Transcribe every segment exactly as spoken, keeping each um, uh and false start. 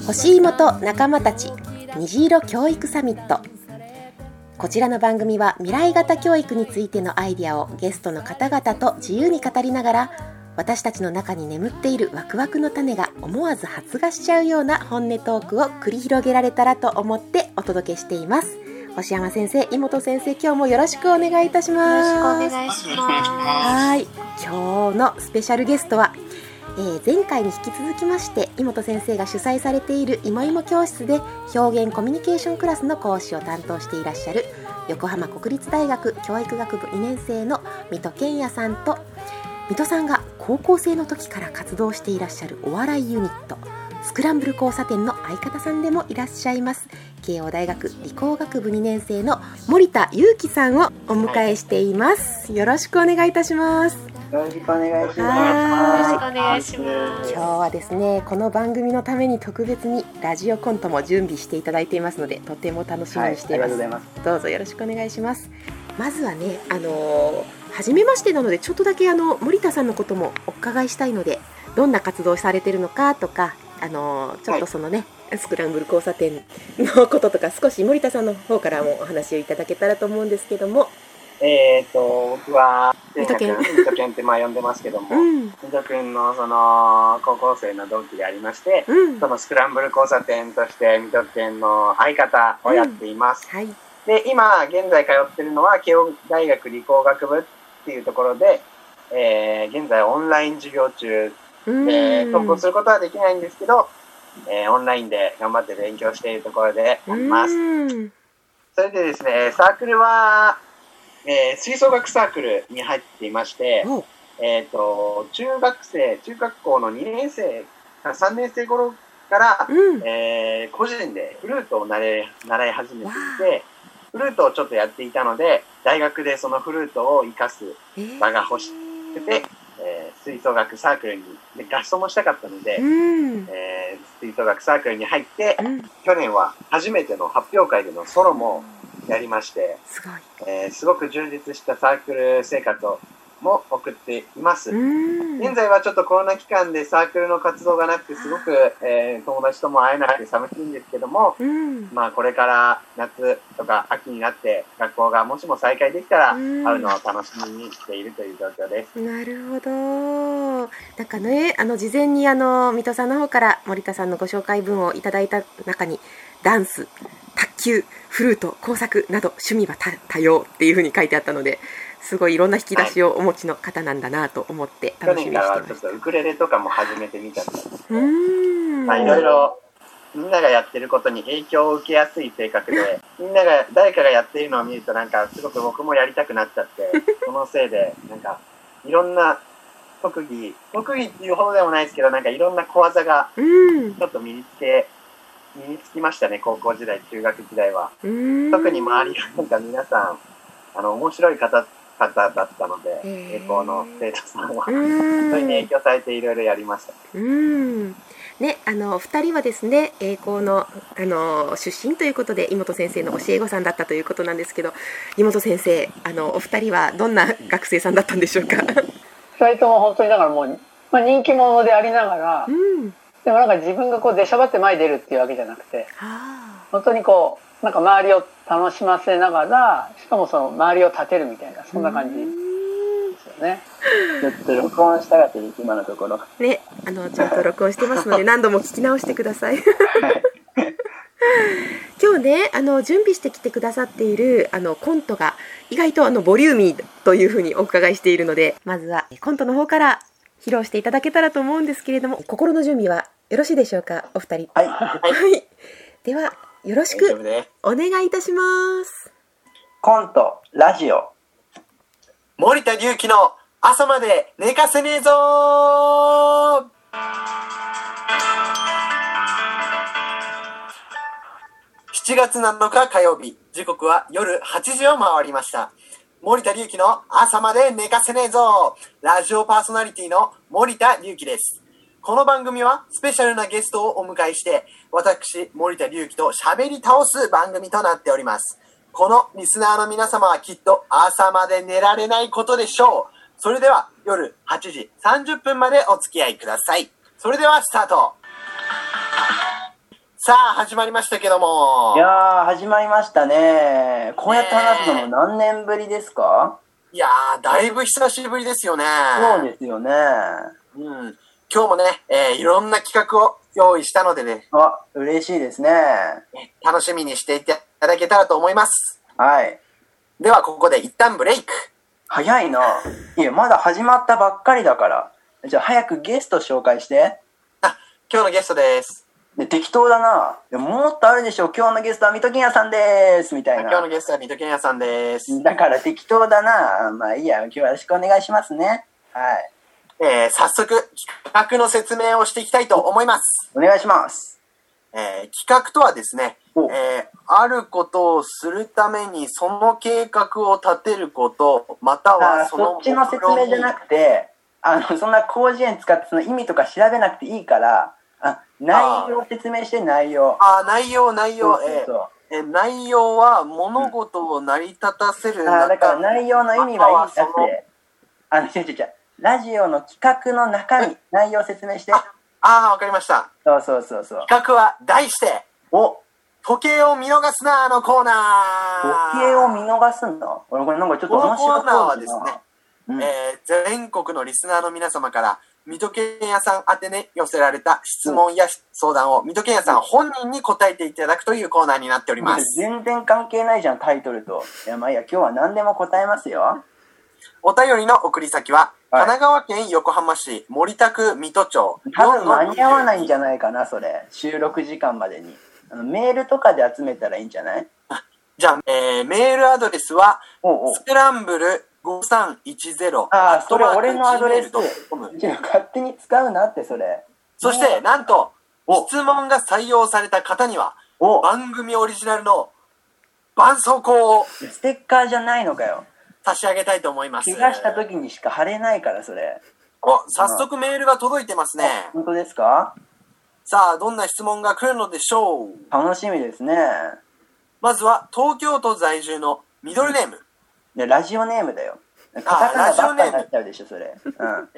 干し芋と仲間たち虹色教育サミット。こちらの番組は未来型教育についてのアイデアをゲストの方々と自由に語りながら、私たちの中に眠っているワクワクの種が思わず発芽しちゃうような本音トークを繰り広げられたらと思ってお届けしています。星山先生、井本先生、今日もよろしくお願いいたします。 よろしくお願いします。 はい、今日のスペシャルゲストは、えー、前回に引き続きまして井本先生が主催されているいもいも教室で表現コミュニケーションクラスの講師を担当していらっしゃる横浜国立大学教育学部にねん生の水戸健也さんと、水戸さんが高校生の時から活動していらっしゃるお笑いユニットスクランブル交差点の相方さんでもいらっしゃいます慶応大学理工学部にねん生の森田裕樹さんをお迎えしています。よろしくお願いいたします。 よろしくお願いします。 よろしくお願いします。 今日はですね、この番組のために特別にラジオコントも準備していただいていますので、とても楽しみにしています。 はい、ありがとうございます。 どうぞよろしくお願いします。まずはね、あのー、初めましてなのでちょっとだけあの森田さんのこともお伺いしたいので、どんな活動をされているのかとか、あのー、ちょっとそのね、はい、スクランブル交差点のこととか少し森田さんの方からもお話をいただけたらと思うんですけども。 えーと僕は水戸県水戸県ってまあ呼んでますけども、うん、水戸県のその高校生の同期でありまして、うん、そのスクランブル交差点として水戸県の相方をやっています。うん、はい、で今現在通っているのは慶応大学理工学部っていうところで、えー、現在オンライン授業中で登校することはできないんですけど、えー、オンラインで頑張って勉強しているところであります。うん、それでですね、サークルはえー、吹奏楽サークルに入っていまして、えーと、中学生、中学校のにねん生、さんねん生頃から、うん、えー、個人でフルートを習い、習い始めていて、フルートをちょっとやっていたので、大学でそのフルートを活かす場が欲しくて、えー、吹奏楽サークルに、で合奏もしたかったので、うん、えー、吹奏楽サークルに入って、うん、去年は初めての発表会でのソロもやりまして、すごい、えー、すごく充実したサークル生活をも送っています。現在はちょっとコロナ期間でサークルの活動がなくてすごく、えー、友達とも会えなくて寂しいんですけども、まあこれから夏とか秋になって学校がもしも再開できたら会うのを楽しみにしているという状況です。 なるほど。なんかね、あの事前にあの水戸さんの方から森田さんのご紹介文をいただいた中に、ダンス、卓球、フルート、工作など趣味は多様っていう風に書いてあったので、すごいいろんな引き出しをお持ちの方なんだなと思って楽しみにしてました。 去年からちょっとウクレレとかも始めてみたんですけど、まあいろいろみんながやってることに影響を受けやすい性格で、みんなが誰かがやっているのを見るとなんかすごく僕もやりたくなっちゃって、そのせいでなんかいろんな特技特技っていうほどでもないですけど、なんかいろんな小技がちょっと身につけ身につきましたね。高校時代、中学時代は。特に周りがなんか皆さんあの面白い方方だったので、栄光の生徒さんはそれに影響されていろいろやりました。 うーん、ね、あのお二人はですね、栄光の、あの出身ということで井本先生の教え子さんだったということなんですけど、井本先生、あのお二人はどんな学生さんだったんでしょうか。 ふたりとも本当にだからもう、まあ、人気者でありながら、うん、でもなんか自分がこう出しゃばって前に出るっていうわけじゃなくて、本当にこうなんか周りを楽しませながら、しかもその周りを立てるみたいな、そんな感じですよね。 ちょっと録音したかったです、今のところ。 ね、あのちゃんと録音してますので何度も聞き直してください。はい、今日ね、あの準備してきてくださっているあのコントが意外とあのボリューミーというふうにお伺いしているので、まずはコントの方から披露していただけたらと思うんですけれども、心の準備はよろしいでしょうか、お二人。 はい、はい、 ではよろしくお願いいたします。 コントラジオ、森田龍樹の朝まで寝かせねえぞー。しちがつなのか火曜日、時刻は夜はちじを回りました。森田龍樹の朝まで寝かせねえぞー。ラジオパーソナリティの森田龍樹です。この番組はスペシャルなゲストをお迎えして、私森田龍樹と喋り倒す番組となっております。このリスナーの皆様はきっと朝まで寝られないことでしょう。それでは夜はちじさんじゅっぷんまでお付き合いください。それではスタート。 さあ、始まりましたけども。 いやー、始まりましたね。こうやって話すのも何年ぶりですか？ いやー、だいぶ久しぶりですよね。 そうですよね。 うん。今日もね、えー、いろんな企画を用意したのでね。 あ、嬉しいですね。 楽しみにしていただけたらと思います。 はい。 では、ここで一旦ブレイク。 早いな。いや、まだ始まったばっかりだから。じゃあ、早くゲスト紹介して。 あ、今日のゲストです。 で適当だな。いやもっとあるでしょ。今日のゲストは水戸健也さんですみたいな。 今日のゲストは水戸健也さんです。 だから適当だな。まあいいや、今日はよろしくお願いしますね。はい。 えー、早速企画の説明をしていきたいと思います。 お願いします。 えー、企画とはですね、えー、あることをするためにその計画を立てること、またはそのそっちの説明じゃなくて、あのそんな広辞苑使ってその意味とか調べなくていいから。あ、内容を説明して内容。 あ、内容、内容。 そうそうそう、 えー、内容は物事を成り立たせる、 うん、あ、だから内容の意味はいいんだって。あの、違う違う違う。ラジオの企画の中身、内容を説明して。 ああ、わかりました。 そうそうそうそう。 企画は題して、 お時計を見逃すなのコーナー。時計を見逃すんだ。俺これなんかちょっと面白そうだな。このコーナーはですね、 うん、えー、全国のリスナーの皆様から、水戸健也さん宛てね寄せられた質問や相談を水戸健也さん本人に答えていただくというコーナーになっております。 全然関係ないじゃん、タイトルと。いや、まあいいや、今日は何でも答えますよ。 お便りの送り先は、はい、神奈川県横浜市森田区水戸町。 多分間に合わないんじゃないかな、それ。収録時間までに。あのメールとかで集めたらいいんじゃない？ じゃあ、えー、メールアドレスは、 おうおう、 スクランブルごさんいちゼロ。 ああ、それ俺のアドレス。勝手に使うなって、それ。 そして、なんと、質問が採用された方には、番組オリジナルの絆創膏をステッカーじゃないのかよ。 差し上げたいと思います。 怪我した時にしか貼れないから、それ。 お、早速メールが届いてますね。 本当ですか？ さあ、どんな質問が来るのでしょう？ 楽しみですね。 まずは、東京都在住のミドルネーム。 でラジオネームだよ。カタカナばっかになっちゃうでしょ、それ。うん、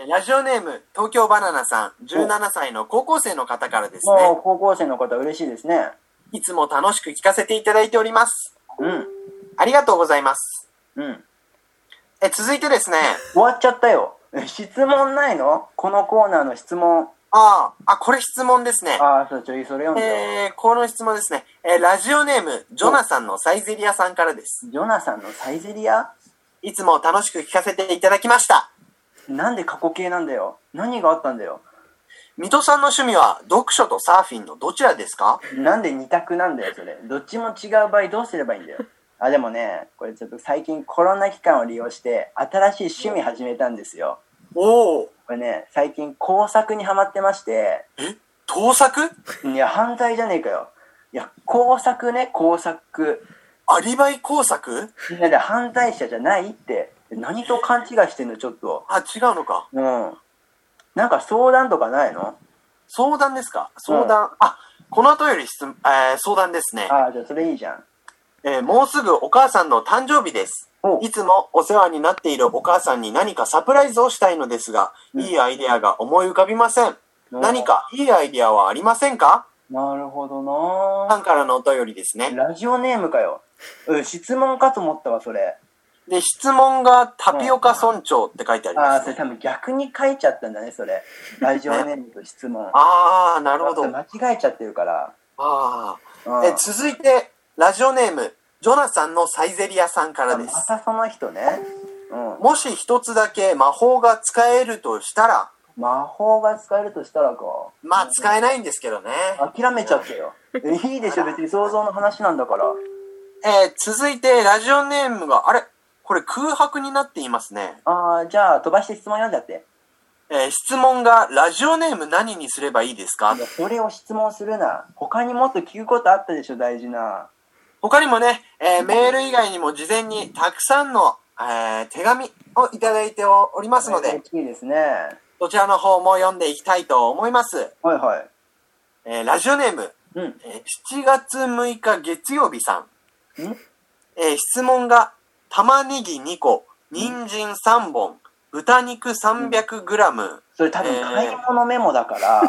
ラジオネーム、東京バナナさん、じゅうななさいの高校生の方からですね。 もう高校生の方嬉しいですね。 いつも楽しく聞かせていただいております。 うん。 ありがとうございます。 うん。 え、続いてですね。 終わっちゃったよ。質問ないの？このコーナーの質問。 ああ、あ、これ質問ですね。 ああ、そう、ちょい、それ読んでよ。 えー、この質問ですね。えー、ラジオネーム、ジョナサンのサイゼリアさんからです。 ジョナサンのサイゼリア？ いつも楽しく聞かせていただきました。 なんで過去形なんだよ。何があったんだよ。 水戸さんの趣味は読書とサーフィンのどちらですか？ なんで二択なんだよ、それ。どっちも違う場合どうすればいいんだよ。あ、でもね、これちょっと最近コロナ期間を利用して新しい趣味始めたんですよ。 おお。 これね、最近工作にハマってまして。 え？盗作？ いや、犯罪じゃねえかよ。いや、工作ね、工作。 アリバイ工作？ いや、犯罪者じゃないって。何と勘違いしてんの、ちょっと。 あ、違うのか。 うん。なんか相談とかないの？ 相談ですか？相談。うん、あ、この後より質、えー、相談ですね。 ああ、じゃあそれいいじゃん。 えー、もうすぐお母さんの誕生日です。いつもお世話になっているお母さんに何かサプライズをしたいのですが、うん、いいアイデアが思い浮かびません。何かいいアイデアはありませんか？ なるほどな。 さんからのお便りですね。 ラジオネームかよ。うん、質問かと思ったわ、それ。 で、質問がタピオカ村長って書いてあります、ね。 ああ、それ多分逆に書いちゃったんだね、それ。ラジオネームと質問。 ああ、なるほど。 間違えちゃってるから。 ああ。え、続いて、ラジオネーム、ジョナサンのサイゼリアさんからです。 またその人ね。 うん。もし一つだけ魔法が使えるとしたら。 魔法が使えるとしたらか。 まあ、使えないんですけどね。 諦めちゃったよ。いいでしょ、別に想像の話なんだから。 えー、続いて、ラジオネームが、あれこれ空白になっていますね。 ああ、じゃあ飛ばして質問読んじゃって。 えー、質問が、ラジオネーム何にすればいいですか？ それを質問するな。他にもっと聞くことあったでしょ、大事な。 他にもね、えー、メール以外にも事前にたくさんの、えー、手紙をいただいておりますので、 いいですね。 そちらの方も読んでいきたいと思います。 はいはい。 えー、ラジオネーム、 うんえー、しちがつむいか月曜日さん。 んえー、質問が、玉ねぎにこ、人参さんぼん、豚肉 さんびゃくグラム、うん。 それ多分買い物メモだから、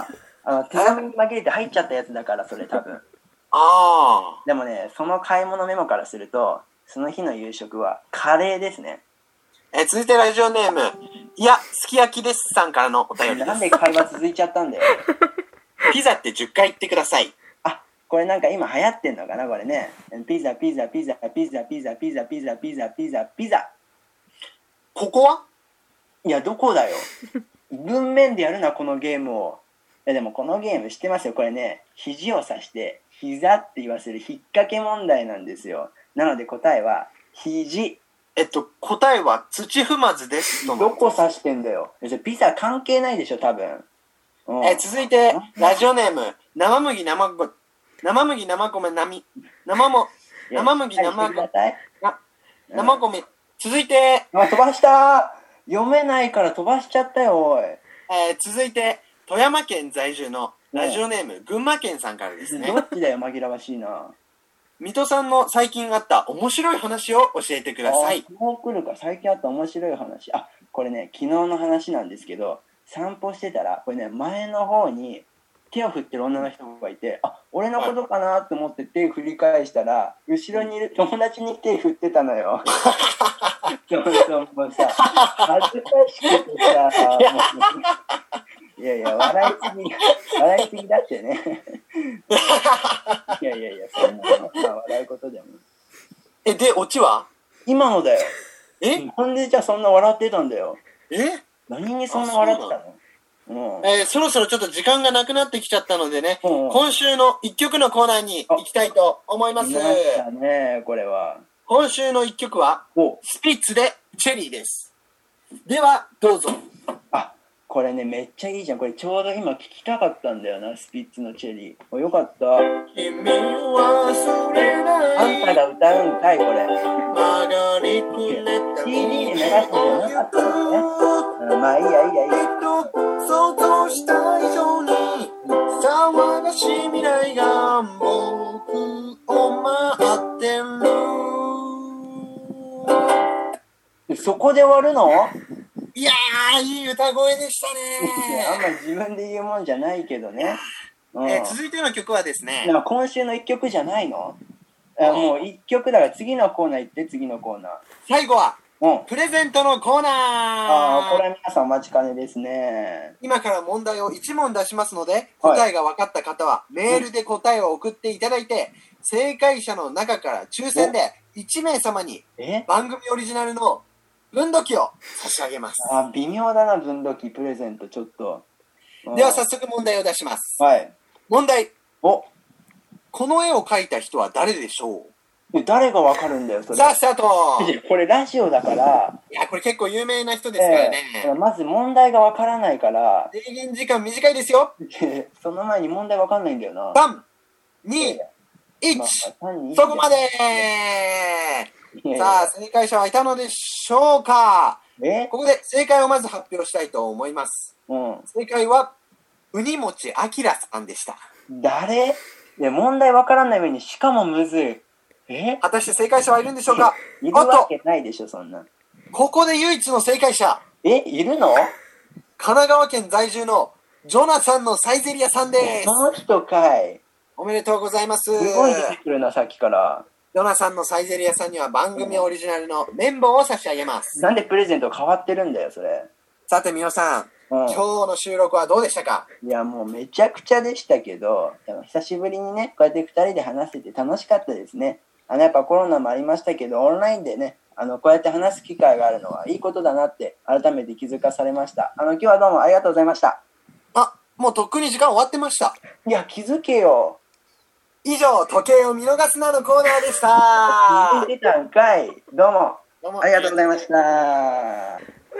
あの手紙に紛れて入っちゃったやつだから、それ多分。 ああ。 でもね、その買い物メモからすると、その日の夕食はカレーですね。 え、続いてラジオネーム、いや、すき焼きですさんからのお便りです。 なんで会話続いちゃったんだよ。 ピザってじゅっかい言ってください。 あ、これなんか今流行ってんのかな、これね。ピザ、ピザ、ピザ、ピザ、ピザ、ピザ、ピザ、ピザ、ピザ、ピザ。 ここはいや、どこだよ。文面でやるな、このゲームを。いや、でもこのゲーム知ってますよ。これね、肘を指して、膝って言わせる引っ掛け問題なんですよ。なので答えは、肘。 えっと、答えは土踏まずですと。 どこ指してんだよ。ピザ関係ないでしょ、多分。 うん、え続いて、ラジオネーム、生麦生米、生麦生米生、生も、生麦生米、生米、続いて、 あ、飛ばした読めないから飛ばしちゃったよ、おい。 えー、続いて、富山県在住のラジオネーム、群馬県さんからですね。 どっちだよ、紛らわしいな。 水戸さんの最近あった面白い話を教えてください。 もう来るか、最近あった面白い話。あ、これね、昨日の話なんですけど、散歩してたら、これね、前の方に手を振ってる女の人がいて、あ、俺のことかなと思って手振り返したら、後ろにいる友達に手振ってたのよ。そうそう、もうさ、恥ずかしくてさ、いやいや、笑いすぎ、笑いすぎだってね。いやいやいや、そんなの、まあ、笑うことでも。 え、で、オチは今のだよ。 えなんでじゃあそんな笑ってたんだよ。 え何にそんな笑ってたの？うん、 えー、そろそろちょっと時間がなくなってきちゃったのでね、うん、今週の一曲のコーナーに行きたいと思います。 来ましたね、これは。 今週の一曲は、スピッツでチェリーです。では、どうぞ。 あ、これね、めっちゃいいじゃん。これちょうど今聞きたかったんだよな、スピッツのチェリー。お、よかった。君はれない。あんたが歌うんかい、これ。曲がりくれた シーディー で流すんじゃなかったのね。まあいいやいいやいいや。 想像した以上に騒がしい未来が僕を待ってる。 そこで終わるの？ いやー、いい歌声でしたね。 あんまり自分で言うもんじゃないけどね。 うん、えー、続いての曲はですね。 今週の一曲じゃないの？あ、もう一曲だから次のコーナー行って、次のコーナー。 最後は、うん、プレゼントのコーナー。 ああ、これは皆さんお待ちかねですね。 今から問題をいち問出しますので、答えが分かった方はメールで答えを送っていただいて、うん、正解者の中から抽選でいち名様に番組オリジナルの分度器を差し上げます。 あ、微妙だな、分度器プレゼントちょっと。 では早速問題を出します。 はい。 問題。 お、 この絵を描いた人は誰でしょう？ 誰がわかるんだよ、それ。 さあ、スタート。 これラジオだから。 いや、これ結構有名な人ですからね。 えー、まず問題がわからないから。 制限時間短いですよ。 その前に問題わかんないんだよな。 さん、に、いち、まあ、そこまで。さあ、正解者はいたのでしょうか？ え？ ここで正解をまず発表したいと思います。 うん、 正解は、うにもちあきらさんでした。 誰？いや、問題わからない上に、しかもむずい。え？ 果たして正解者はいるんでしょうか？ いるわけないでしょ、そんな。 ここで唯一の正解者。 え、いるの？ 神奈川県在住のジョナサンのサイゼリアさんです。 その人かい。 おめでとうございます。 すごい出てくるな、さっきから。 ジョナサンのサイゼリアさんには番組オリジナルの綿棒を差し上げます。 なんでプレゼント変わってるんだよ、それ。 さて、みおさん。うん、今日の収録はどうでしたか？ いや、もうめちゃくちゃでしたけど、でも久しぶりにね、こうやってふたりで話せて楽しかったですね。あのやっぱコロナもありましたけど、オンラインでね、あのこうやって話す機会があるのはいいことだなって改めて気づかされました。あの今日はどうもありがとうございました。 あ、もうとっくに時間終わってました。 いや、気づけよ。 以上、時計を見逃すなのコーナーでした。 気づいてたんかい。どうも、どうもありがとうございました。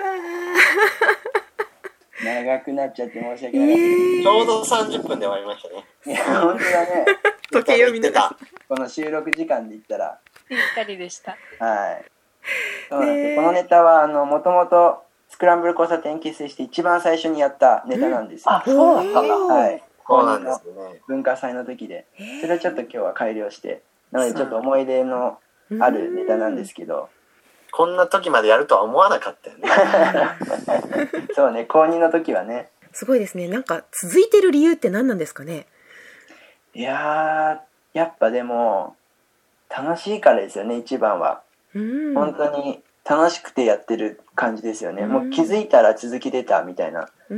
長くなっちゃって申し訳ない、えー、ちょうどさんじゅっぷんで終わりましたね。 いや、本当だね。 時計を見てた。 この収録時間で言ったらぴったりでした。 はい。そうなんです、えー、このネタはあのもともとスクランブル交差点結成して一番最初にやったネタなんですよ。 あ、そうだったんだ。 はい。 そうなんですね。 文化祭の時で、それをちょっと今日は改良して、なのでちょっと思い出のあるネタなんですけど。 こんな時までやるとは思わなかったよね。 そうね、高にの時はね。 すごいですね。なんか続いてる理由って何なんですかね。 いやー、やっぱでも楽しいからですよね、一番は。うん、本当に楽しくてやってる感じですよね。うん、もう気づいたら続き出たみたいな。 うん、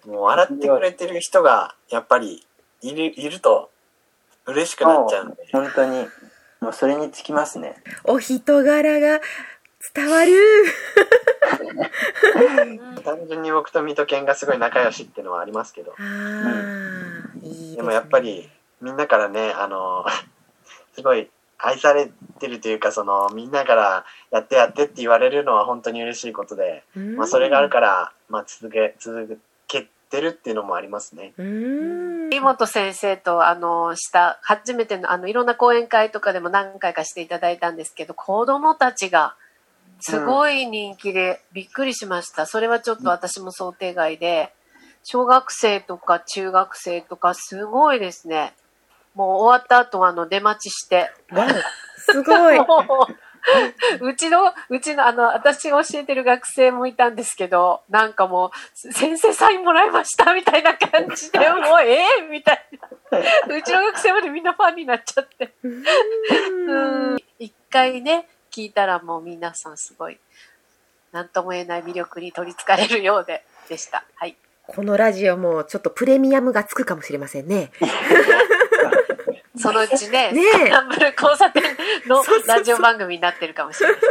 もう笑ってくれてる人がやっぱりいる、いると嬉しくなっちゃうんで。 本当にもうそれにつきますね。 お人柄が伝わる。 単純に僕と水戸犬がすごい仲良しっていうのはありますけど。あ、うん、いいですね。でもやっぱりみんなからね、あのすごい愛されてるというか、そのみんなからやってやってって言われるのは本当に嬉しいことで、まあ、それがあるから、まあ、続け続けてるっていうのもありますね。 うーん、井本先生とあのした初めてのあのいろんな講演会とかでも何回かしていただいたんですけど、子どもたちがすごい人気でびっくりしました。それはちょっと私も想定外で、小学生とか中学生とかすごいですね。もう終わった後はあの出待ちして、 すごい。 うちのうちのあの私が教えてる学生もいたんですけど、なんかもう先生サインもらいましたみたいな感じで、もうええー、みたいな。うちの学生までみんなファンになっちゃって。うん、一回ね聞いたらもう皆さんすごい何とも言えない魅力に取りつかれるようででした。はい。 このラジオもちょっとプレミアムがつくかもしれませんね。 そのうちね、ねスクランブル交差点のラジオ番組になってるかもしれない。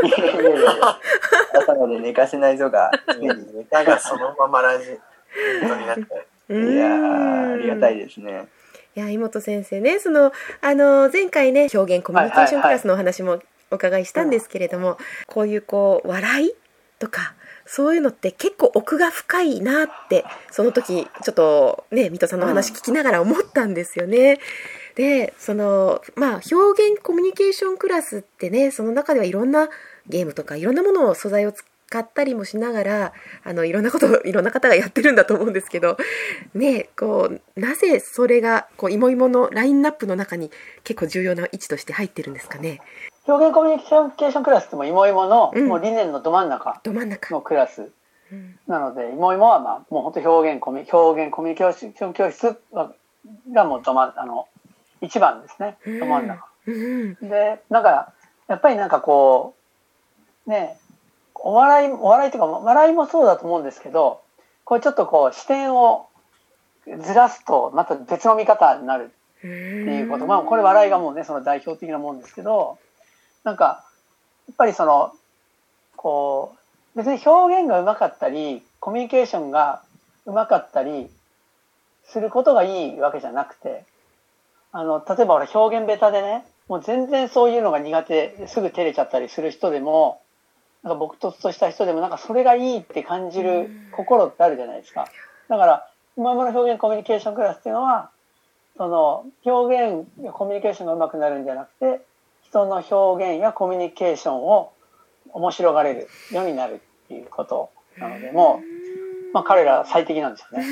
朝まで寝かせないぞが、 ネタがそのままラジオになって。 いやー、ありがたいですね。 いや、井本先生ね、そのあの前回ね、表現コミュニケーションクラスのお話もお伺いしたんですけれども、はいはいはい、こういうこう笑いとかそういうのって結構奥が深いなってその時ちょっとね水戸さんの話聞きながら思ったんですよね。でそのまあ表現コミュニケーションクラスってね、その中ではいろんなゲームとかいろんなものを素材を使ったりもしながら、あのいろんなことをいろんな方がやってるんだと思うんですけどね、こうなぜそれがこういもいものラインナップの中に結構重要な位置として入ってるんですかね。 表現コミュニケーションクラスってもいもいもの、うん、もう理念のど真ん中のクラスなので、いもいもはまあもう本当表現コミ表現コミュニケーション教室がもうど真あの一番ですね、ど真ん中、うん、でなんかやっぱりなんかこうね、お笑いお笑いというか笑いもそうだと思うんですけど、こうちょっとこう視点をずらすとまた別の見方になるっていうこと、まあこれ笑いがもうねその代表的なもんですけど、なんかやっぱりそのこう別に表現がうまかったりコミュニケーションがうまかったりすることがいいわけじゃなくて、あの例えば俺表現ベタでね、もう全然そういうのが苦手ですぐ照れちゃったりする人でも、なんか朴突とした人でもなんかそれがいいって感じる心ってあるじゃないですか。だから今までの表現コミュニケーションクラスっていうのはその表現やコミュニケーションがうまくなるんじゃなくて、人の表現やコミュニケーションを面白がれるようになるっていうことなので、もう、まあ、彼ら最適なんですよね。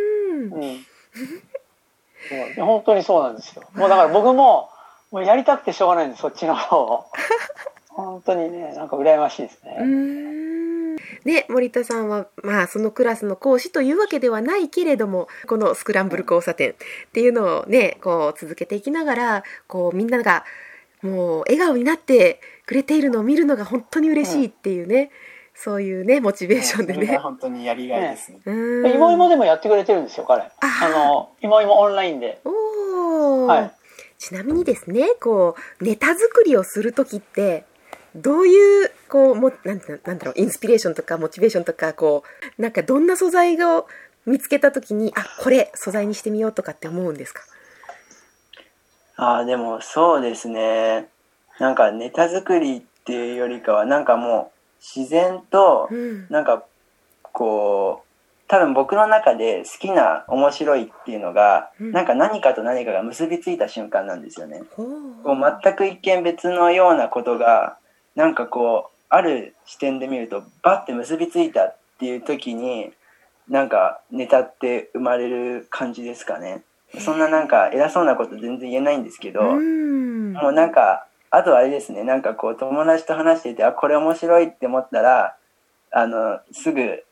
うん、本当にそうなんですよ。もうだから僕ももうやりたくてしょうがないんです、そっちの方を。本当にね、なんか羨ましいですね。 うーんね、森田さんは、まあ、そのクラスの講師というわけではないけれども、このスクランブル交差点っていうのをね、こう続けていきながら、こうみんながもう笑顔になってくれているのを見るのが本当に嬉しいっていうね、うん、そういうねモチベーションでね、それが本当にやりがいですね。 いもいもでもやってくれてるんですよ彼。あのいもいもオンラインで。 お、はい、ちなみにですね、こうネタ作りをする時ってどういうこうもなんてなんだろうインスピレーションとかモチベーションとか、こうなんかどんな素材を見つけた時にあこれ素材にしてみようとかって思うんですか？ ああ、でもそうですね。なんかネタ作りっていうよりかはなんかもう自然となんかこう多分僕の中で好きな面白いっていうのがなんか何かと何かが結びついた瞬間なんですよね。こう全く一見別のようなことがなんかこうある視点で見るとバッて結びついたっていう時になんかネタって生まれる感じですかね。そんななんか偉そうなこと全然言えないんですけど、うんもうなんかあとあれですね、なんかこう友達と話していてあこれ面白いって思ったらあのすぐ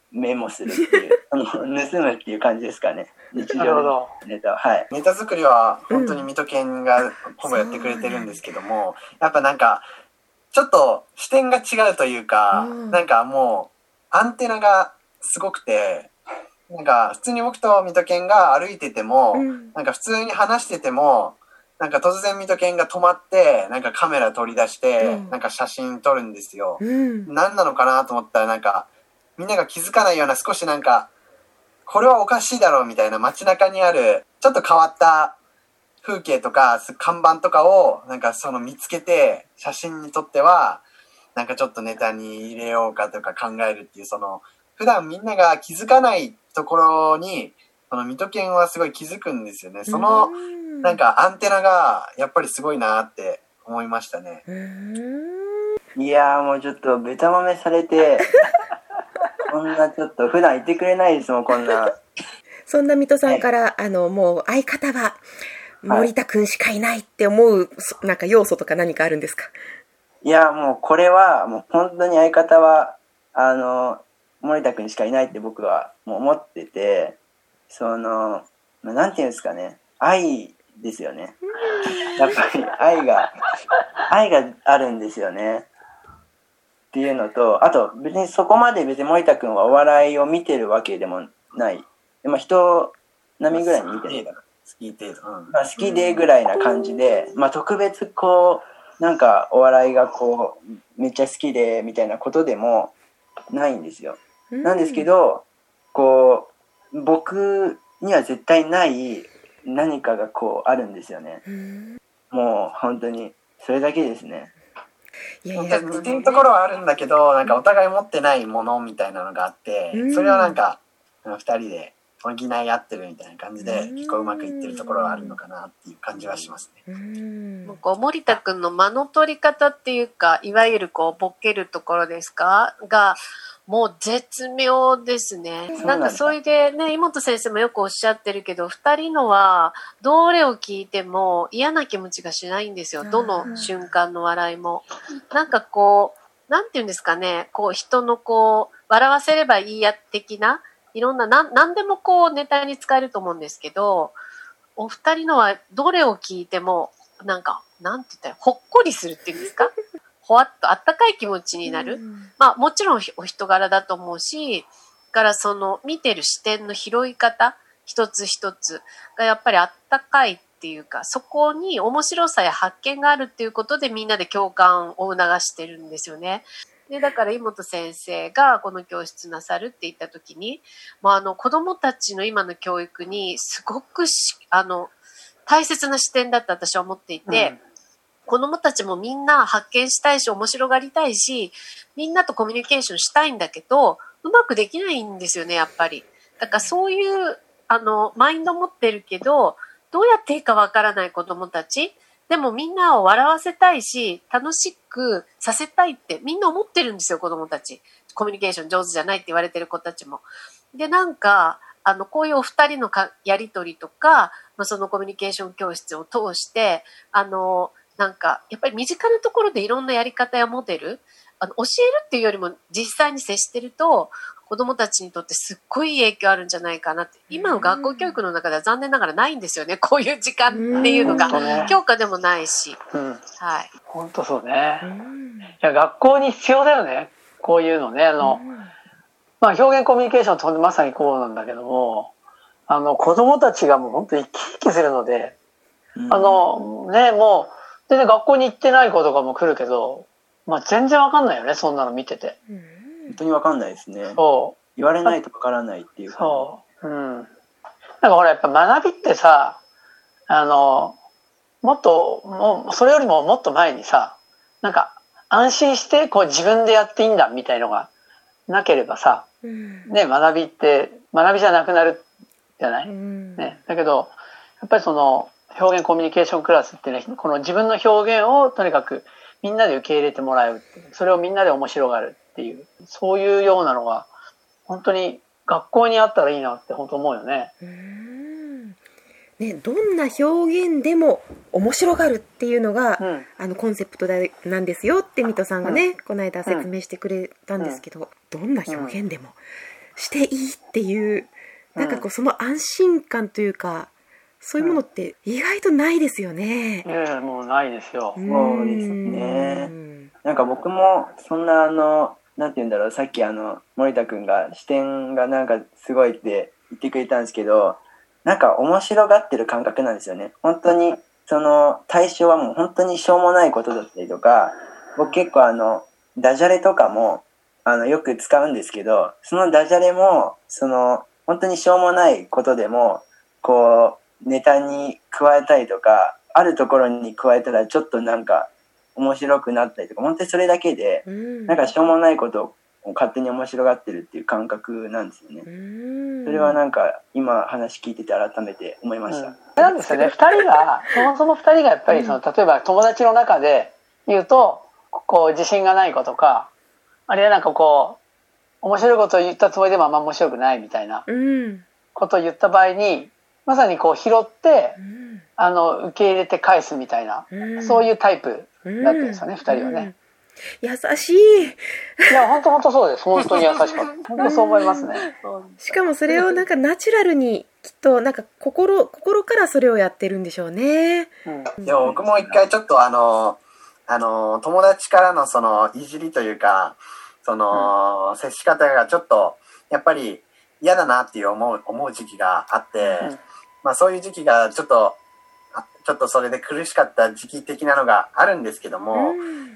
メモするっていうあの盗むっていう感じですかね、日常のネタは。はい、 ネタ作りは本当に水戸犬がほぼやってくれてるんですけども、うん、やっぱなんかちょっと視点が違うというか、うん、なんかもうアンテナがすごくて、なんか普通に僕と水戸犬が歩いてても、うん、なんか普通に話してても、なんか突然水戸犬が止まってなんかカメラ取り出して、うん、なんか写真撮るんですよ、うん、何なのかなと思ったら、なんかみんなが気づかないような、少しなんかこれはおかしいだろうみたいな街中にあるちょっと変わった風景とか看板とかをなんかその見つけて写真に撮ってはなんかちょっとネタに入れようかとか考えるっていう、その普段みんなが気づかないところにこの水戸犬はすごい気づくんですよね。そのなんかアンテナがやっぱりすごいなって思いましたね。 いやーもうちょっとベタ褒めされてこんなちょっと普段言ってくれないですもん、こんな。 そんな水戸さんから、はい、あのもう相方は森田くんしかいないって思う、はい、なんか要素とか何かあるんですか？ いやもうこれはもう本当に相方はあの森田くんしかいないって僕はもう思ってて、そのなんていうんですかね、愛ですよね。やっぱり愛が愛があるんですよねっていうのと、あと別にそこまで別に森田くんはお笑いを見てるわけでもない、まあ、人並みぐらいに見てるから、好きで、うんまあ、好きでぐらいな感じで、まあ、特別こうなんかお笑いがこうめっちゃ好きでみたいなことでもないんですよ。なんですけどこう僕には絶対ない何かがこうあるんですよね。もう本当にそれだけですね。 いやいや似てるところはあるんだけど、なんかお互い持ってないものみたいなのがあって、それはなんかふたりで補い合ってるみたいな感じで結構うまくいってるところはあるのかなっていう感じはしますね。 うんこう森田くんの間の取り方っていうか、いわゆるこうボケるところですかがもう絶妙ですね。なんかそれでね、井本先生もよくおっしゃってるけど、二人のはどれを聞いても嫌な気持ちがしないんですよ。どの瞬間の笑いも。なんかこう、なんていうんですかね、こう人のこう、笑わせればいいや的な、いろんな、なん、なんでもこうネタに使えると思うんですけど、お二人のはどれを聞いても、なんか、なんて言ったら、ほっこりするっていうんですかほわっとあったかい気持ちになる、うん、まあもちろんお人柄だと思うし、からその見てる視点の拾い方一つ一つがやっぱりあったかいっていうか、そこに面白さや発見があるっていうことでみんなで共感を促してるんですよね。でだから井本先生がこの教室なさるって言った時に、まあ、あの子どもたちの今の教育にすごくしあの大切な視点だって私は思っていて、うん子供たちもみんな発見したいし面白がりたいし、みんなとコミュニケーションしたいんだけど、うまくできないんですよね、やっぱり。だからそういうあのマインド持ってるけど、どうやっていいかわからない子供たち、でもみんなを笑わせたいし、楽しくさせたいってみんな思ってるんですよ、子供たち。コミュニケーション上手じゃないって言われてる子たちも。で、なんか、あの、こういうお二人のかやりとりとか、まあ、そのコミュニケーション教室を通して、あの、なんかやっぱり身近なところでいろんなやり方やモデルあの教えるっていうよりも実際に接してると子どもたちにとってすっごい影響あるんじゃないかなって。今の学校教育の中では残念ながらないんですよね、こういう時間っていうのが、ね、教科でもないし、うん、はい、 本当そうね。いや学校に必要だよね、こういうのね。あの、まあ、表現コミュニケーションとまさにこうなんだけども、あの子どもたちがもう本当に生き生きするので、あのねもうでね、学校に行ってない子とかも来るけど、まあ、全然わかんないよね、そんなの見てて。 本当にわかんないですね。そう言われないとわからないっていうか。そう。うん。なんかほら、やっぱ学びってさ、あの、もっと、もう、それよりももっと前にさ、なんか、安心して、こう自分でやっていいんだ、みたいのがなければさ、うん、ね、学びって、学びじゃなくなるじゃない、うん、ね。だけど、やっぱりその、表現コミュニケーションクラスっていうのはこの自分の表現をとにかくみんなで受け入れてもらうっていう、それをみんなで面白がるっていう、そういうようなのが本当に学校にあったらいいなって本当思うよね。 うーんね、どんな表現でも面白がるっていうのが、うん、あのコンセプトだなんですよって水戸さんがね、うん、この間説明してくれたんですけど、うん、どんな表現でも、 していいっていう、なんかこうその安心感というか、そういうものって意外とないですよね。 いやいや、もうないですよ。 そうですね。なんか僕もそんなあのなんて言うんだろう、さっきあの森田くんが視点がなんかすごいって言ってくれたんですけど、なんか面白がってる感覚なんですよね。本当にその対象はもう本当にしょうもないことだったりとか、僕結構あのダジャレとかもあのよく使うんですけど、そのダジャレもその本当にしょうもないことでもこうネタに加えたりとか、あるところに加えたらちょっとなんか面白くなったりとか、本当にそれだけで、うん、なんかしょうもないことを勝手に面白がってるっていう感覚なんですよね。うん、それはなんか今話聞いてて改めて思いました。 うん、なんですよね。ふたりがそもそもふたりがやっぱりその、例えば友達の中で言うとこう自信がない子とか、あるいはなんかこう面白いことを言ったつもりでもあんま面白くないみたいなことを言った場合に、まさにこう拾って、うん、あの受け入れて返すみたいな、うん、そういうタイプだったんですよね、うん、ふたりはね。 優しい。いや本当本当そうです。本当に優しかった。本当そう思いますね。 しかもそれをなんかナチュラルにきっとなんか心心からそれをやってるんでしょうね。 うん、でも僕も一回ちょっとあのあの友達からのそのいじりというか、その、うん、接し方がちょっとやっぱり嫌だなっていう思う思う時期があって、うん、まあそういう時期がちょっとちょっとそれで苦しかった時期的なのがあるんですけども、うん、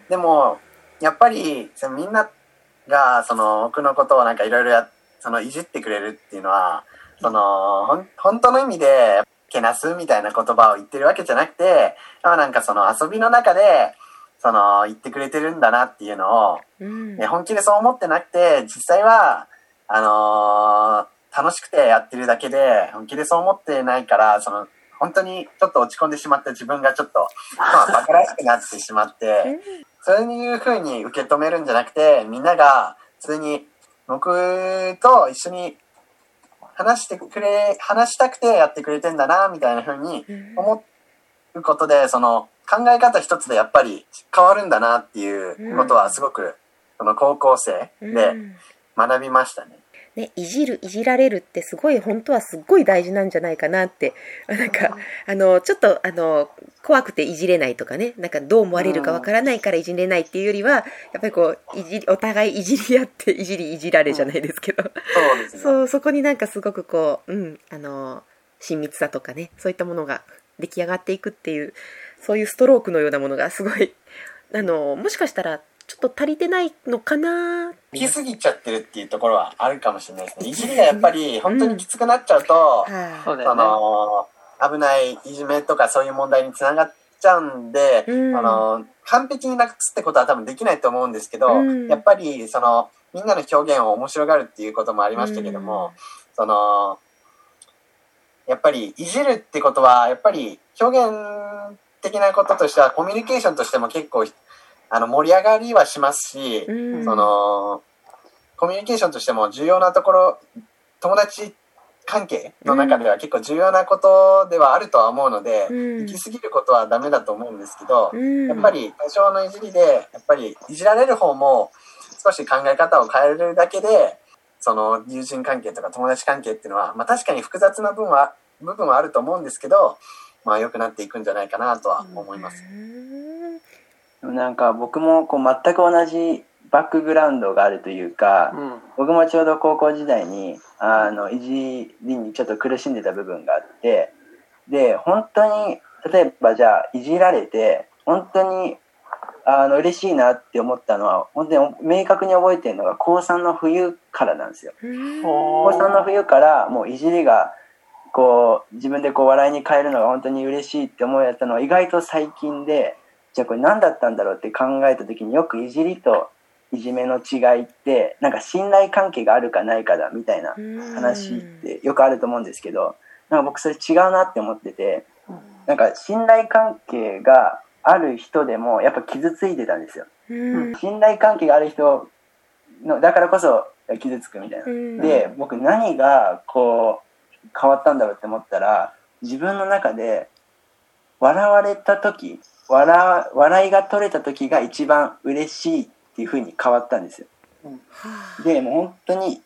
でもやっぱりそのみんながその僕のことをなんかいろいろやそのいじってくれるっていうのは、そのほん本当の意味でけなすみたいな言葉を言ってるわけじゃなくて、なんかその遊びの中でその言ってくれてるんだなっていうのを、うん、本気でそう思ってなくて、実際はあのー、楽しくてやってるだけで本気でそう思ってないから、その本当にちょっと落ち込んでしまった自分がちょっと、まあ、バカらしくなってしまって、そういう風に受け止めるんじゃなくて、みんなが普通に僕と一緒に話してくれ、話したくてやってくれてんだなみたいな風に思うことで、その考え方一つでやっぱり変わるんだなっていうことはすごくその高校生で学びましたね。 ね、いじるいじられるってすごい本当はすっごい大事なんじゃないかなって、なんかあのちょっとあの怖くていじれないとかね、なんかどう思われるかわからないからいじれないっていうよりは、やっぱりこういじりお互いいじり合っていじりいじられじゃないですけど、うん、そうですね。そう、そこになんかすごくこう、うん、あの親密さとかね、そういったものが出来上がっていくっていう、そういうストロークのようなものがすごいあのもしかしたらちょっと足りてないのかな。 来すぎちゃってるっていうところはあるかもしれないですね。いじりがやっぱり本当にきつくなっちゃうと、うん、その危ないいじめとかそういう問題につながっちゃうんで、うん、あの完璧になくすってことは多分できないと思うんですけど、うん、やっぱりそのみんなの表現を面白がるっていうこともありましたけども、うん、そのやっぱりいじるってことはやっぱり表現的なこととしてはコミュニケーションとしても結構あの盛り上がりはしますし、うん、そのコミュニケーションとしても重要なところ、友達関係の中では結構重要なことではあるとは思うので、うん、行き過ぎることはダメだと思うんですけど、うん、やっぱり多少のいじりでやっぱりいじられる方も少し考え方を変えるだけで、その友人関係とか友達関係っていうのは、まあ、確かに複雑な部分は部分はあると思うんですけど、まあ良くなっていくんじゃないかなとは思います。 なんか僕もこう全く同じバックグラウンドがあるというか、うん、僕もちょうど高校時代にあのいじりにちょっと苦しんでた部分があって、で本当に例えばじゃあいじられて本当にあの嬉しいなって思ったのは本当に明確に覚えてるのが高さんの冬からなんですよ。高さんの冬からもういじりがこう自分でこう笑いに変えるのが本当に嬉しいって思えたのは意外と最近で、じゃあこれ何だったんだろうって考えた時に、よくいじりといじめの違いってなんか信頼関係があるかないかだみたいな話ってよくあると思うんですけど、なんか僕それ違うなって思ってて、なんか信頼関係がある人でもやっぱ傷ついてたんですよ。信頼関係がある人のだからこそ傷つくみたいな。で僕何がこう変わったんだろうって思ったら、自分の中で笑われた時、笑, 笑いが取れた時が一番嬉しいっていう風に変わったんですよ。でもう本当に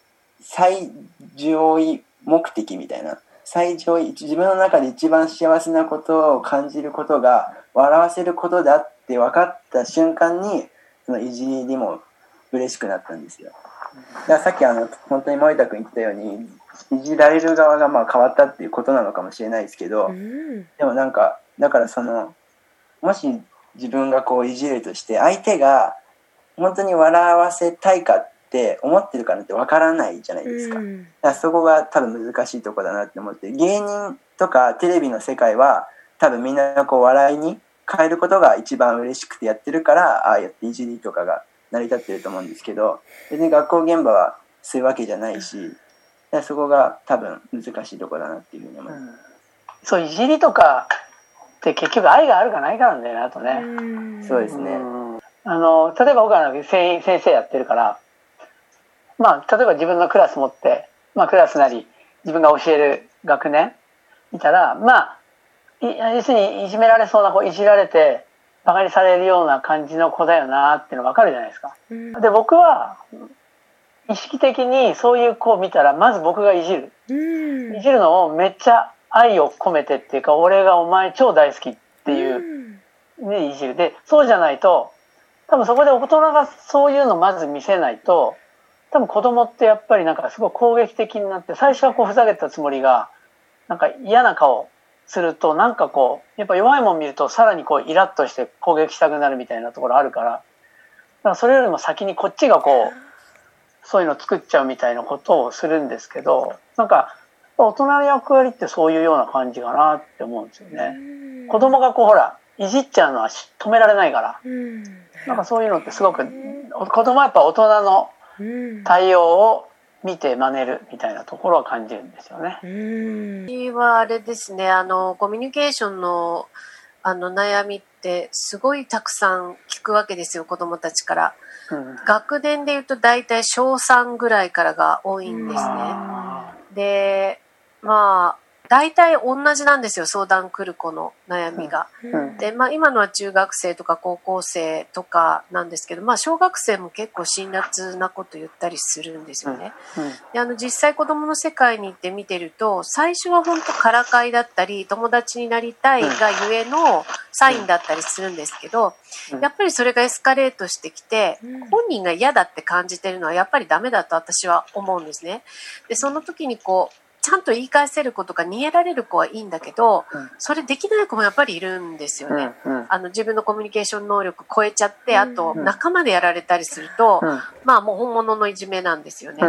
最上位目的みたいな、最上位、自分の中で一番幸せなことを感じることが笑わせることだって分かった瞬間に、そのいじりも嬉しくなったんですよ。だからさっきあの本当に森田君言ったように、いじられる側がまあ変わったっていうことなのかもしれないですけど、うん、でもなんかだからそのもし自分がこういじるとして相手が本当に笑わせたいかって思ってるかなってわからないじゃないですか。うん、だからそこが多分難しいところだなって思って、芸人とかテレビの世界は多分みんなこう笑いに変えることが一番嬉しくてやってるから、ああやっていじりとかが成り立ってると思うんですけど、別に学校現場はそういうわけじゃないし、そこが多分難しいところだなっていうふうに思います。うん、 そういじりとかって結局愛があるかないかなんだよなとね。 そうですね。 あの例えば僕は先生やってるから、まあ例えば自分のクラス持って、まあクラスなり自分が教える学年いたら、まあ要するにいじめられそうな子、いじられてバカにされるような感じの子だよなっていうの分かるじゃないですか。うん、で僕は意識的にそういう子を見たらまず僕がいじる、うん、いじるのをめっちゃ愛を込めてっていうか、俺がお前超大好きっていうでいじる。でそうじゃないと、多分そこで大人がそういうのをまず見せないと、多分子供ってやっぱりなんかすごい攻撃的になって、最初はこうふざけたつもりがなんか嫌な顔すると、なんかこうやっぱ弱いもん見るとさらにこうイラッとして攻撃したくなるみたいなところあるから、だからそれよりも先にこっちがこうそういうの作っちゃうみたいなことをするんですけど、なんか大人の役割ってそういうような感じかなって思うんですよね。子供がこうほらいじっちゃうのは止められないから、なんかそういうのってすごく子供はやっぱ大人の対応を見て真似るみたいなところは感じるんですよね。 私はあれですね、あのコミュニケーションのあの悩みってすごいたくさん聞くわけですよ、子供たちから。うん、学年でいうと大体しょうさんぐらいからが多いんですね。で、まあ大体同じなんですよ、相談来る子の悩みが。うん、で、まあ今のは中学生とか高校生とかなんですけど、まあ小学生も結構辛辣なこと言ったりするんですよね。うんうん、で、あの実際子供の世界に行って見てると、最初は本当からかいだったり友達になりたいがゆえのサインだったりするんですけど、やっぱりそれがエスカレートしてきて、本人が嫌だって感じてるのはやっぱりダメだと私は思うんですね。で、その時にこうちゃんと言い返せる子とか逃げられる子はいいんだけど、うん、それできない子もやっぱりいるんですよね。うんうん、あの自分のコミュニケーション能力超えちゃって、あと仲間でやられたりすると、うん、まあもう本物のいじめなんですよね。うん、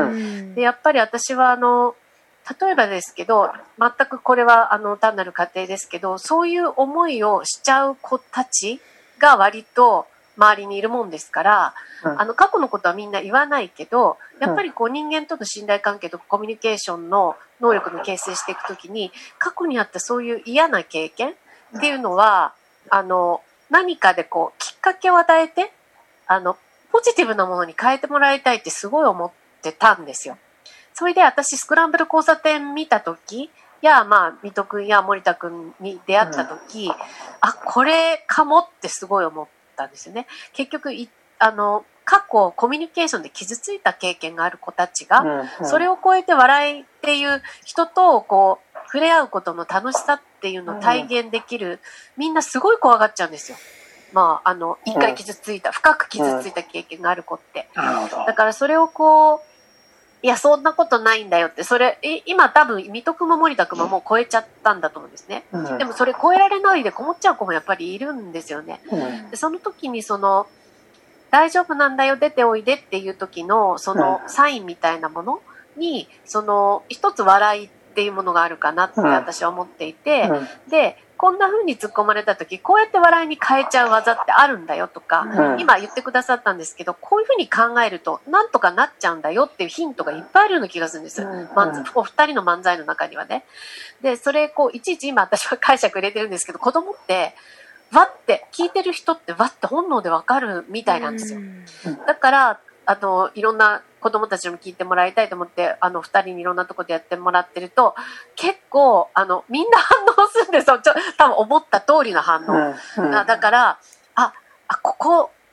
でやっぱり私はあの例えばですけど、全くこれはあの単なる家庭ですけど、そういう思いをしちゃう子たちが割と周りにいるもんですから、うん、あの過去のことはみんな言わないけど、やっぱりこう人間との信頼関係とかコミュニケーションの能力の形成していくときに、過去にあったそういう嫌な経験っていうのは、あの何かでこうきっかけを与えて、あのポジティブなものに変えてもらいたいってすごい思ってたんですよ。それで私スクランブル交差点見たときや、まあ水戸くんや森田くんに出会ったとき、うん、あ、これかもってすごい思ってたんですよね。結局いあの過去コミュニケーションで傷ついた経験がある子たちが、うんうん、それを超えて笑いっていう人とこう触れ合うことの楽しさっていうのを体現できる、うん、みんなすごい怖がっちゃうんですよ。まああの一回傷ついた、うん、深く傷ついた経験がある子って、うん、だからそれをこういやそんなことないんだよって、それ今多分水戸くんも森田くんももう超えちゃったんだと思うんですね。うん、でもそれ超えられないでこもっちゃう子もやっぱりいるんですよね。うん、でその時にその大丈夫なんだよ出ておいでっていう時のそのサインみたいなものに、その一つ笑いっていうものがあるかなって私は思っていて、うん、でこんな風に突っ込まれた時こうやって笑いに変えちゃう技ってあるんだよとか、うん、今言ってくださったんですけど、こういう風に考えるとなんとかなっちゃうんだよっていうヒントがいっぱいあるような気がするんです、うん、お二人の漫才の中にはね。でそれこういちいち今私は解釈入れてるんですけど、子供ってわって聞いてる人ってわって本能でわかるみたいなんですよ。だからあのいろんな子供たちにも聞いてもらいたいと思ってあのふたりにいろんなところでやってもらってると、結構あのみんな反応するんですよ。ちょ多分思った通りの反応、うんうん、だからああここ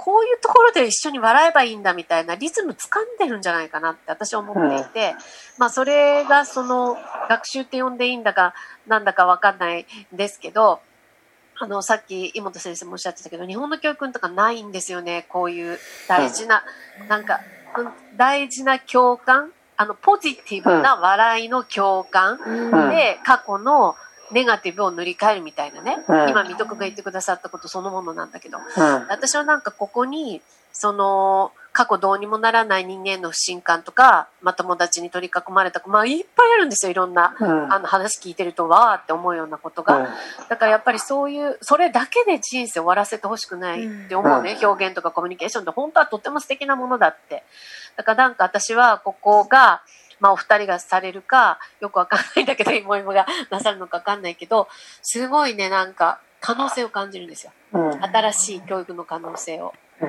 こういうところで一緒に笑えばいいんだみたいなリズム掴んでるんじゃないかなって私は思っていて、うん、まあそれがその学習って呼んでいいんだかなんだかわかんないんですけど、あのさっき井本先生もおっしゃってたけど、日本の教育とかないんですよね。こういう大事な、うん、なんか、うん、大事な共感、あのポジティブな笑いの共感、うん、で過去のネガティブを塗り替えるみたいなね、うん、今水戸君が言ってくださったことそのものなんだけど、うん、私はなんかここにその過去どうにもならない人間の不信感とか、まあ、友達に取り囲まれた、まあ、いっぱいあるんですよ。いろんな、うん、あの話聞いてるとわーって思うようなことが、うん、だからやっぱりそういうそれだけで人生終わらせてほしくないって思うね、うん、表現とかコミュニケーションって本当はとっても素敵なものだって。だからなんか私はここがまあお二人がされるかよくわかんないんだけど、芋芋がなさるのかわかんないけど、すごいね、なんか可能性を感じるんですよ、うん、新しい教育の可能性を、うん、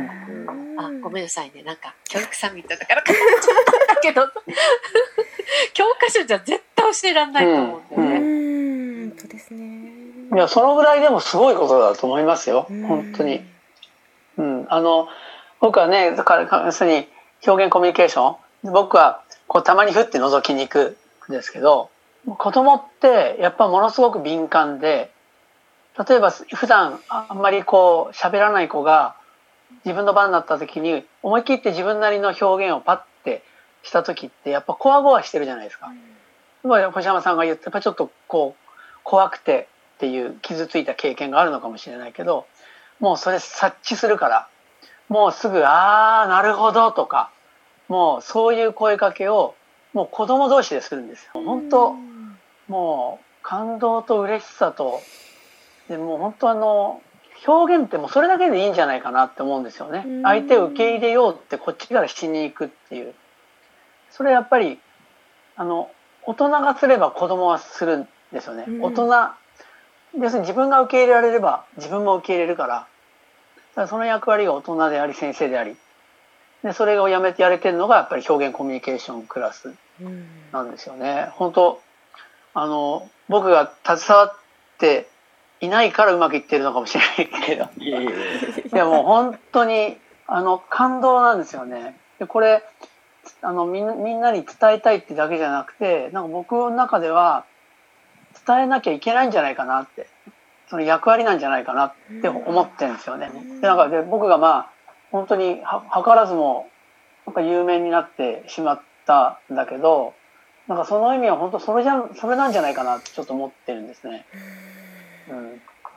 あ、ごめんなさいね、なんか教育サミットだから語っちゃったんだけど教科書じゃ絶対教えられないと思うんだよね、うんうん、そうですね。 いや、そのぐらいでもすごいことだと思いますよ、本当に、うん、あの僕はね、だから要するに表現コミュニケーション、僕はこうたまにふって覗きに行くんですけど、子供ってやっぱものすごく敏感で、例えば普段あんまりこう喋らない子が自分の番になった時に思い切って自分なりの表現をパッてした時ってやっぱこわごわしてるじゃないですか。うん、星山さんが言ってやっぱちょっとこう怖くてっていう傷ついた経験があるのかもしれないけど、もうそれ察知するからもうすぐあーなるほどとか、もうそういう声かけをもう子供同士でするんですよ。本当もう感動と嬉しさと、でもう本当あの表現ってもうそれだけでいいんじゃないかなって思うんですよね。相手を受け入れようってこっちからしに行くっていう、それやっぱりあの大人がすれば子供はするんですよね。大人、要するに自分が受け入れられれば自分も受け入れるから、だからその役割が大人であり先生であり、でそれをやめてやれてるのがやっぱり表現コミュニケーションクラスなんですよね。本当あの僕が携わっていないからうまくいってるのかもしれないけど、いやいやいやいやもう本当にあの感動なんですよね。でこれあのみん、みんなに伝えたいってだけじゃなくて、なんか僕の中では伝えなきゃいけないんじゃないかなって、その役割なんじゃないかなって思ってるんですよね。でなんかで僕がまあ本当には図らずもなんか有名になってしまったんだけど、なんかその意味は本当それじゃそれなんじゃないかなってちょっと思ってるんですね。うん、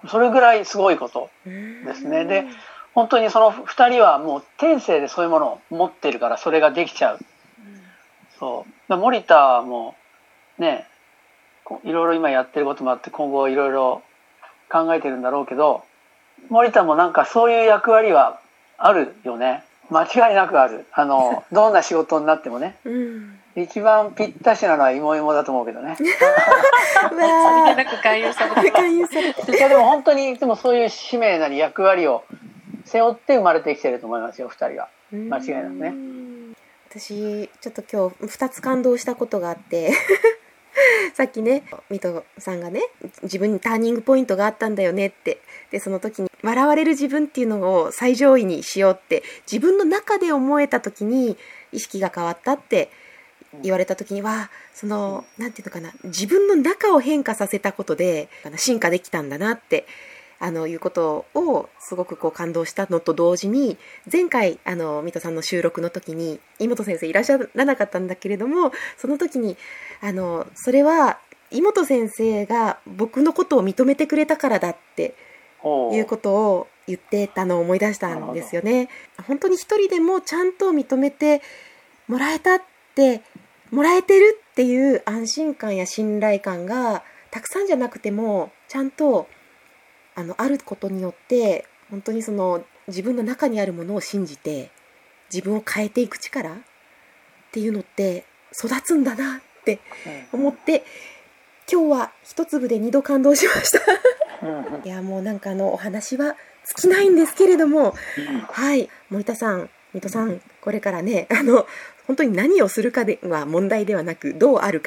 それぐらいすごいことですね。で本当にそのふたりはもう天性でそういうものを持ってるからそれができちゃう。そう森田もね、いろいろ今やってることもあって今後いろいろ考えてるんだろうけど、森田もなんかそういう役割はあるよね。間違いなくある。あのどんな仕事になってもね、うん、一番ぴったしなのは芋芋だと思うけどね。 うわなく勧誘されて勧誘されて。 いやでも本当にいつもそういう使命なり役割を背負って生まれてきてると思いますよ、ふたりは。間違いなくね。 私ちょっと今日ふたつ感動したことがあってさっきね水戸さんがね自分にターニングポイントがあったんだよねって、でその時に笑われる自分っていうのを最上位にしようって自分の中で思えた時に意識が変わったって言われた時には、そのなんていうのかな、自分の中を変化させたことで進化できたんだなってあのいうことをすごくこう感動したのと同時に、前回あの水戸さんの収録の時に井本先生いらっしゃらなかったんだけれども、その時にあのそれは井本先生が僕のことを認めてくれたからだっていうことを言ってたのを思い出したんですよね。本当に一人でもちゃんと認めてもらえたってもらえてるっていう安心感や信頼感がたくさんじゃなくてもちゃんとあのあることによって本当にその自分の中にあるものを信じて自分を変えていく力っていうのって育つんだなって思って、今日は一粒で二度感動しましたいやもうなんかあのお話は尽きないんですけれども、はい森田さん水戸さんこれからねあの本当に何をするかでは問題ではなくどうあるか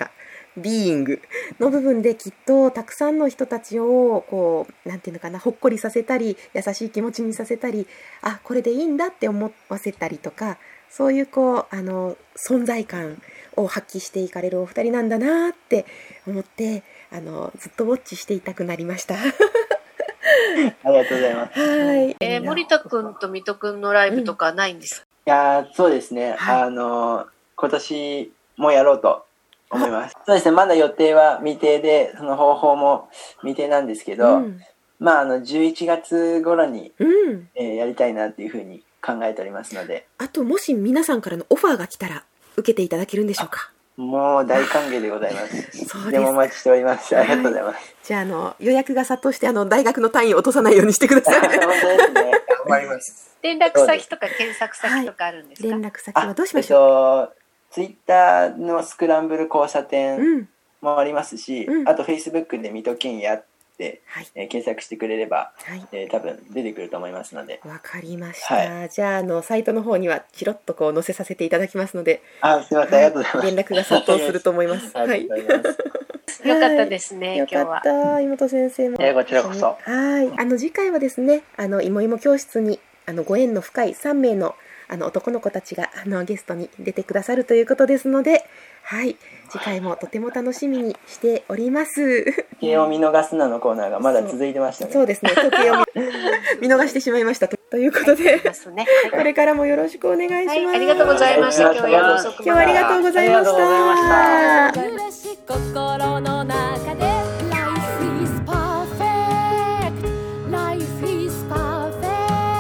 ビーイングの部分できっとたくさんの人たちをこうなんていうのかな、ほっこりさせたり優しい気持ちにさせたり、あこれでいいんだって思わせたりとか、そういうこうあの存在感を発揮していかれるお二人なんだなって思って、あのずっとウォッチしていたくなりました。 ありがとうございます。 はい。 えー、森田くんと水戸くんのライブとかないんですか？ うん、いやそうですね、はい、あの今年もやろうと思います。そうですね、まだ予定は未定で、その方法も未定なんですけど、うん、まああのじゅういちがつ頃に、うんえー、やりたいなっていうふうに考えておりますので。 あともし皆さんからのオファーが来たら受けていただけるんでしょうか？ もう大歓迎でございます。そうでもお待ちしております。ありがとうございます。はい、 じゃあ、あの予約が殺到してあの大学の単位を落とさないようにしてください。 本当ですね。頑張ります。 連絡先とか検索先とかあるんですか？ はい、連絡先はどうしましょう？ ツイッターのスクランブル交差点もありますし、うん、あとフェイスブックで水戸健也で、はいえー、検索してくれれば、はいえー、多分出てくると思いますので。 わかりました、はい、じゃあ、あのサイトの方にはチロッとこう載せさせていただきますので、 あすみません、ありがとうございます。 連絡が殺到すると思います。はい、 よかったですね、今日は。 よかった、妹先生も、 えー、こちらこそ。 はい、あの次回はですね、あのいもいも教室にあのご縁の深いさんめいのあの男の子たちがあのゲストに出てくださるということですので、はい、次回もとても楽しみにしております。 時計を見逃すなのコーナーがまだ続いてましたね。 そうですね、時計を 見, 見逃してしまいました と, ということで、はいねはい、これからもよろしくお願いします。 はい、ありがとうございました。今日は遅くまで今日はありがとうございました。 心の中で Life is perfect Life is perfect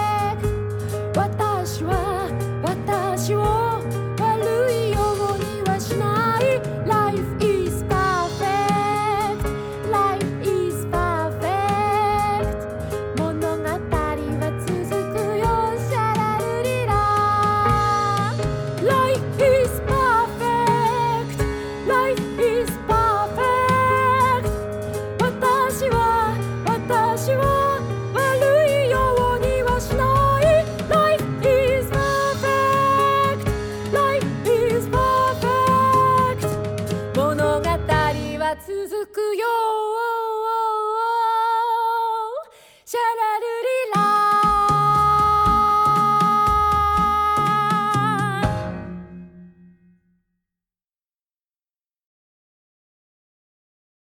私は私を悪いようにはしない Life is perfect Life is perfect 物語は続くよシャラルリラ Life is perfect Life is perfect 私は私は悪いようにはしない Life is perfect Life is perfect 物語は続くよシャラ